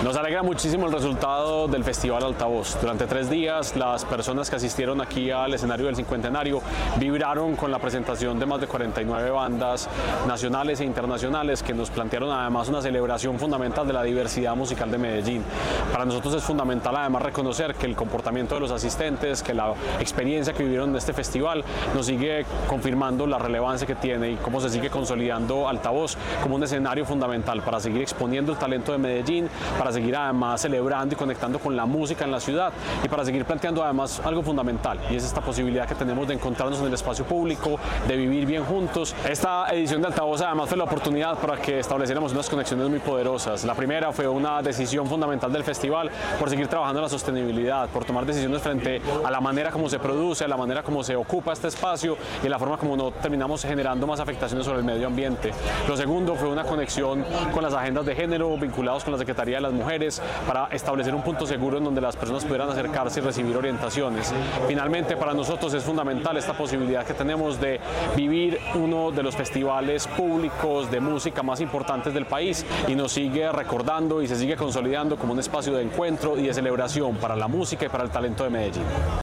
Nos alegra muchísimo el resultado del Festival Altavoz. Durante 3 días, las personas que asistieron aquí al escenario del Cincuentenario vibraron con la presentación de más de 49 bandas nacionales e internacionales que nos plantearon además una celebración fundamental de la diversidad musical de Medellín. Para nosotros es fundamental además reconocer que el comportamiento de los asistentes, que la experiencia que vivieron en este festival nos sigue confirmando la relevancia que tiene y cómo se sigue consolidando Altavoz como un escenario fundamental para seguir exponiendo el talento de Medellín, para seguir además celebrando y conectando con la música en la ciudad y para seguir planteando además algo fundamental, y es esta posibilidad que tenemos de encontrarnos en el espacio público, de vivir bien juntos. Esta edición de Altavoz además fue la oportunidad para que estableciéramos unas conexiones muy poderosas. La primera fue una decisión fundamental del festival por seguir trabajando en la sostenibilidad, por tomar decisiones frente a la manera como se produce, a la manera como se ocupa este espacio y a la forma como no terminamos generando más afectaciones sobre el medio ambiente. Lo segundo fue una conexión con las agendas de género vinculados con la Secretaría de las Mujeres para establecer un punto seguro en donde las personas pudieran acercarse y recibir orientaciones. Finalmente, para nosotros es fundamental esta posibilidad que tenemos de vivir uno de los festivales públicos de música más importantes del país y nos sigue recordando y se sigue consolidando como un espacio de encuentro y de celebración para la música y para el talento de Medellín.